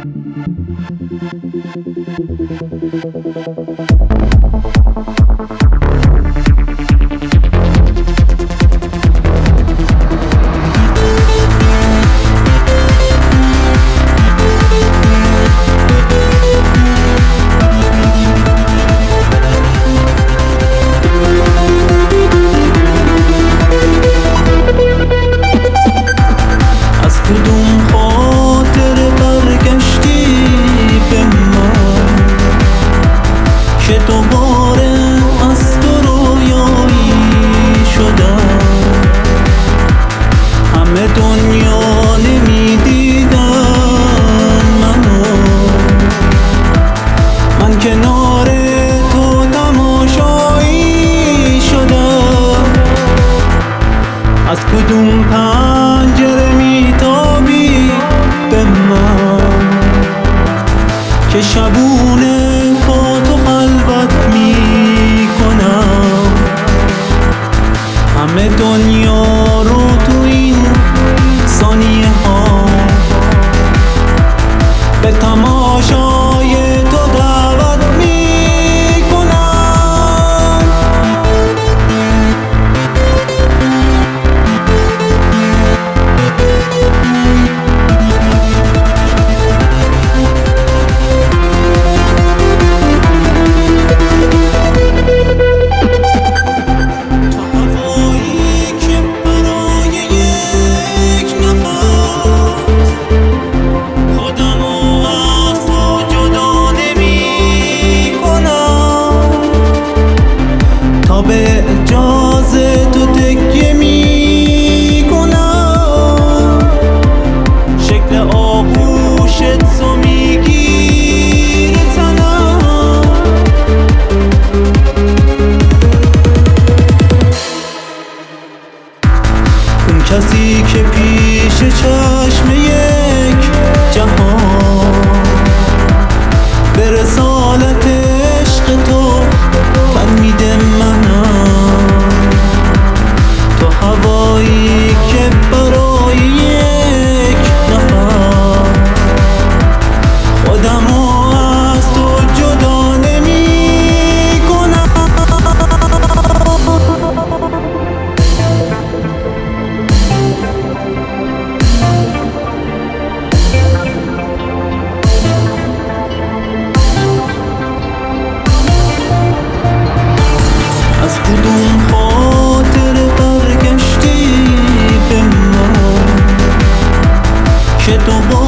از کدوم پنجره میتابی به من که شبونه با تو خلوت میکنم؟ همه دنیا رو تو این ثانیه ها به تماشای تو دعوت میکنم. به اجازه تو تکیه میکنم، شکل آغوشت رو میگیره تنم. اون کسی که پیش چشم یک جهان به رسالت عشق تو تن میده منم. تو هوایی که برای یک نفر خودمو از تو جدا نمی‌کنم. از کدوم خاطر برگشتی به من که دوباره